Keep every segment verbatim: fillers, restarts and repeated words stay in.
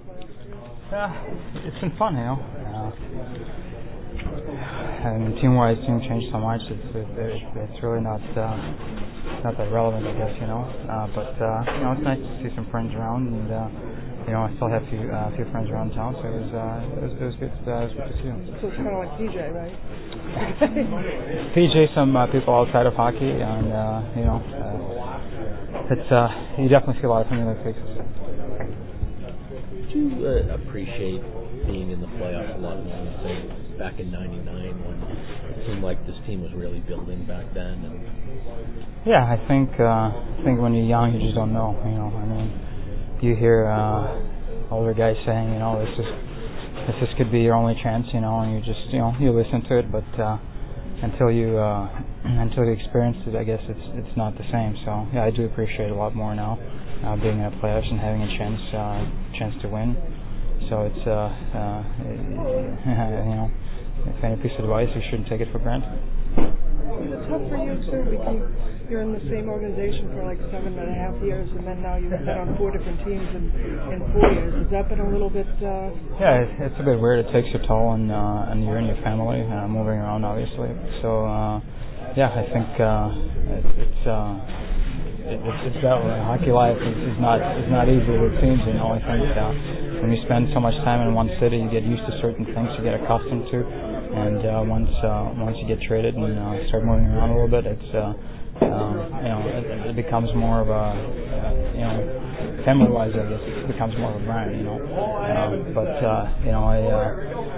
Uh, it's been fun, you know. Uh, I mean, team-wise, team changed so much. It's it's, it's really not uh, not that relevant, I guess, you know. Uh, but uh, you know, it's nice to see some friends around, and uh, you know, I still have a few uh, few friends around town, so it was uh, it was, it was good. Uh, it was good to see them. So it's kind of like P J, right? P J, some uh, people outside of hockey, and uh, you know, uh, it's uh, you definitely see a lot of familiar faces. Do you uh, appreciate being in the playoffs a lot more than say back in ninety-nine when it seemed like this team was really building back then? And yeah, I think uh, I think when you're young, you just don't know. You know, I mean, you hear uh, older guys saying, you know, this is this this could be your only chance, you know, and you just you know you listen to it, but uh, until you uh, until you experience it, I guess it's it's not the same. So yeah, I do appreciate it a lot more now. Uh, being in the playoffs and having a chance uh, chance to win. So it's, uh, uh, you know, if any piece of advice, you shouldn't take it for granted. Is it tough for you, sir? Because you're in the same organization for like seven and a half years, and then now you've been on four different teams in, in four years. Has that been a little bit... Uh... Yeah, it, it's a bit weird. It takes a toll on, uh, on you and your family, uh, moving around, obviously. So, uh, yeah, I think uh, it, it's... Uh, It's, it's that way. Hockey life is, is not is not easy. It seems, you know. I think uh, when you spend so much time in one city, you get used to certain things, you get accustomed to, and uh, once uh, once you get traded and uh, start moving around a little bit, it's uh, um, you know it, it becomes more of a uh, you know family-wise, I guess it becomes more of a grind, you know. Um, but uh, you know I uh,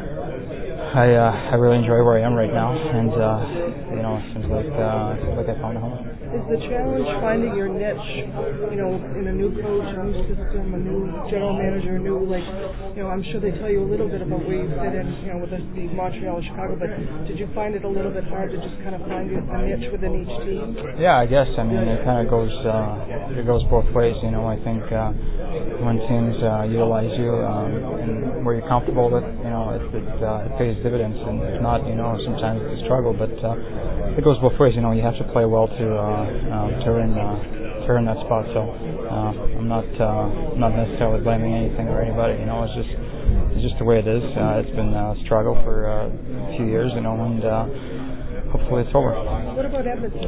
I uh, I really enjoy where I am right now, and uh, you know it seems like uh, it seems like I found a home. Is the challenge finding your niche, you know, in a new coach, a new system, a new general manager, a new, like, you know, I'm sure they tell you a little bit about where you fit in, you know, with the, the Montreal or Chicago, but did you find it a little bit hard to just kind of find a niche within each team? Yeah, I guess. I mean, it kind of goes, uh, it goes both ways, you know. I think uh, when teams uh, utilize you um, and where you're comfortable with, you know, it, it, uh, it pays dividends, and if not, you know, sometimes it's a struggle, but uh, it goes both ways, you know. You have to play well to uh, Um, to earn uh, to earn that spot. So uh, I'm not uh, not necessarily blaming anything or anybody. You know, it's just it's just the way it is. Uh, it's been a struggle for uh, a few years, you know, and uh, hopefully it's over. What about Edmonton?